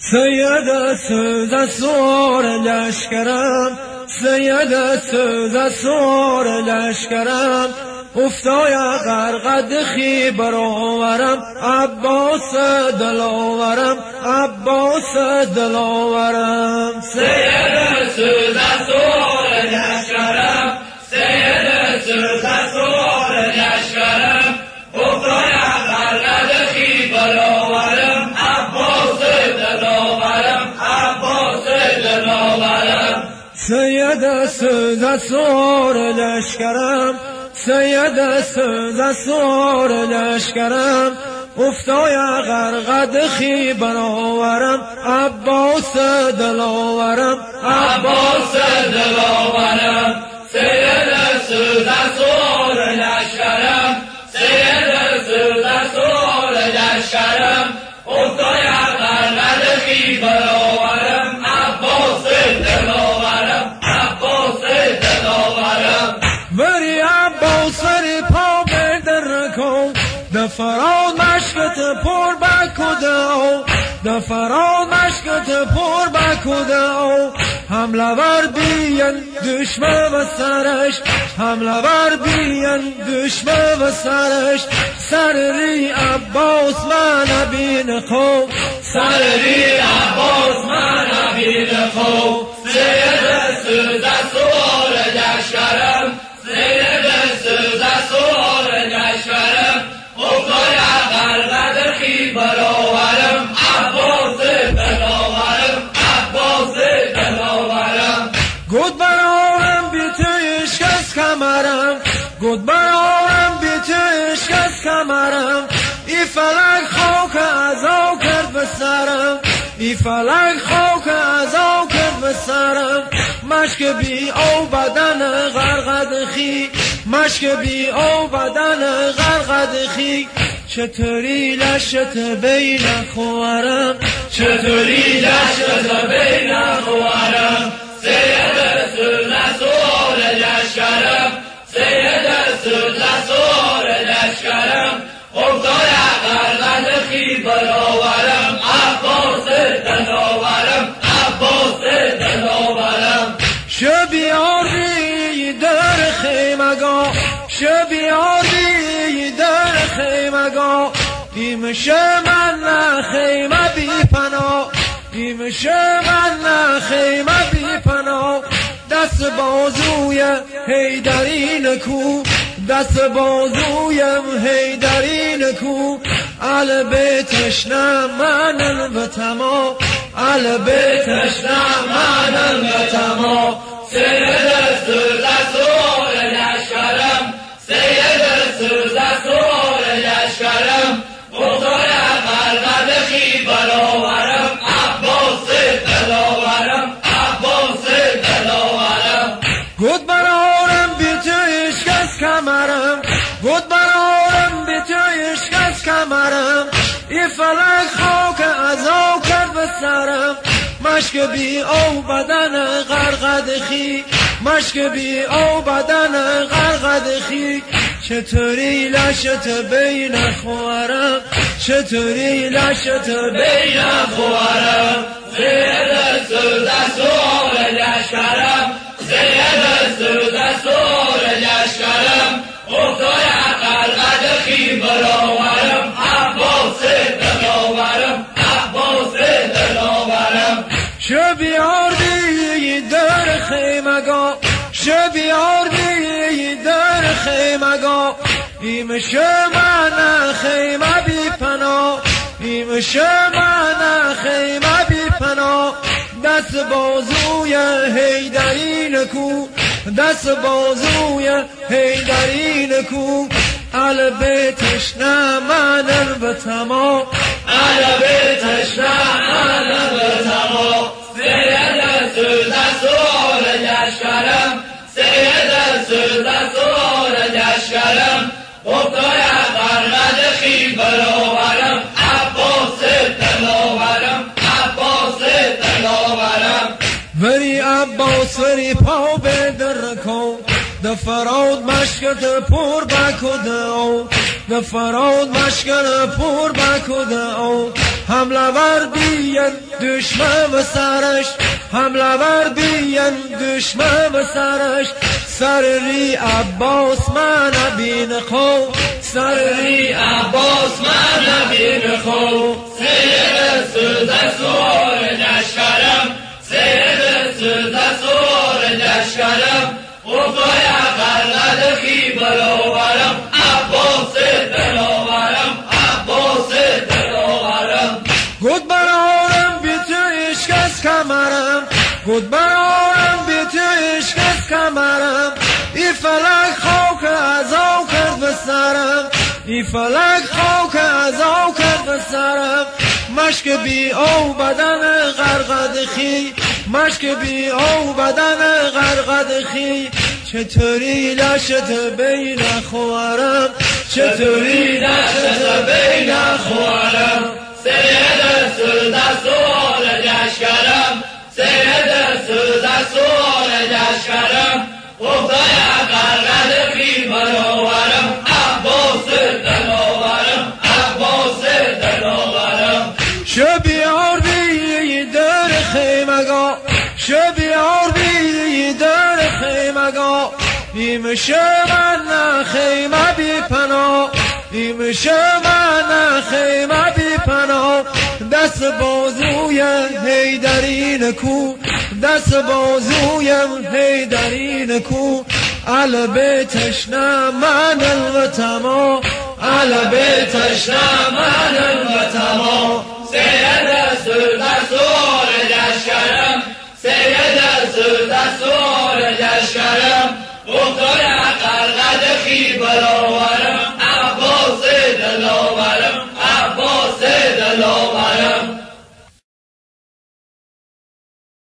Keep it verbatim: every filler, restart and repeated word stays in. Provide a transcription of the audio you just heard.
سید سوز سوار لشکرم، سید سوز سوار لشکرم، افتای غرقد خیبر آورم، عباس دلاورم، عباس دلاورم. سید سوز سوار لشکرم، سید سوز سوار لشکرم، افتای غرقد خیبر آورم، عباس دلاورم، عباس دلاورم. سید سوز سوار لشکرم، سید سوز سوار لشکرم، افتای غرقد خیبر آورم، عباس دلاورم، عباس دلاورم. سید سوز سوار لشکرم، سید سوز سوار لشکرم، افتای غرقد خیبر آورم، عباس دلاورم، عباس دلاورم. وری عباس وری پا بدر کن، دفران مشکت پر بکده، دفران مشکت پر بکده، حمله ور بیان دشمن و سرش، حمله ور بیان دشمن و سرش، سر ری عباس من بین خوب، سر ری عباس من بین خوب. سید سوز سوار لشکرم، سید سوز سوار لشکرم، افتای غرقد خیبر آورم، عباس دلاورم، عباس دلاورم. گود برارم بی تو عشق از کمرم، گود برارم بی تو عشق از کمرم، ای فلک خاک عزا کرد به سرم، ای فلک خاک عزا کرد به سرم. مشک بی او بدن غرقد خی، مشک بی او بدن غرقد خی، چطوری لشت بین خوارم، چطوری لشت بین خوارم. سید سوز سوار لشکرم، سید سوز سوار لشکرم، افتای غرقد خیبر آورم، عباس دلاورم، عباس دلاورم. شبیاری در خیمگاه، شبیاری در خیمگاه، بیمشه من نه خیمه بی پناه، بیمشه من نه خیمه بی پناه. دست بازوی حیدرین کو، دست بازویم حیدرین کو، ال بیتش نه منن و تما، ال بیتش نه منن و تما. سید سوز سوار لشکرم، سید سوز سوار لشکرم، افتای غرقد خیبر آورم، عباس دلاورم، عباس دلاورم. گود برارم بی تو عشق از کمرم، گود برارم بی تو عشق از کمرم، ای فلک خاک عزا کرد به سرم. مشک بی او بدن غرقد خی، مشک بی او بدن غرقد خی، چطوری لشت بین خوارم، چطوری لشت بین خوارم. سید سوز سوار لشکرم، سید سوز سوار لشکرم، افتای غرقد خیبر آورم، عباس دلاورم، عباس دلاورم. شبیاری در خیمگاه، شبیاری در خیمگاه، بیمشه من خیمه بی پناه، بیمشه من خیمه بی پناه. دست بازوی حیدرین کو، دست بازوی حیدرین کو، ال بیتش نه منن به تما، ال بیتش نه منن به تما. سید سوز سوار لشکرم، سید سوز سوار لشکرم، افتای غرقد خیبر آورم، عباس دلاورم، عباس دلاورم. وری عباس وری پا بدر کن، دفراد مشکت پر بکده، دفراد مشکت پر بکده، حمله ور بیان دشمن به سرش، حمله ور بیان دشمن به سرش. سر ری عباس من بین خو، سر ری عباس من بین خو. سید سوز سور لشکرم، سید سوز سور لشکرم. خدای قلد خی بلاورم، عباس دلاورم، عباس دلاورم. گود برارم بی تو عشق از کمرم، گود برارم بی تو عشق از کمرم. ای فلک خاک عزا کرد به سرم، ای فلک خاک عزا کرد به سرم. مشک بی او بدن غرقد خی، مشک بی او بدن غرقد خی. چطوری لشت بین خوارم، چطوری لشت بین خوارم. سید سوز سور لشکرم، سید سوز سور لشکرم. خدای قلد خی بلاورم، عباس دلاورم، عباس دلاورم. شبیار بی در خیمگاه، شبیار بی در خیمگاه. ایمشه من خیمه بی پناه، ایمشه من خیمه بی پناه. دست بازوی حیدرین کو، دست بازوی حیدرین کو. علب تشنه من الوطما، علب تشنه من الوطما. سید سوز سور لشکرم، سید سوز سور لشکرم. خدای قلد خی بلاورم،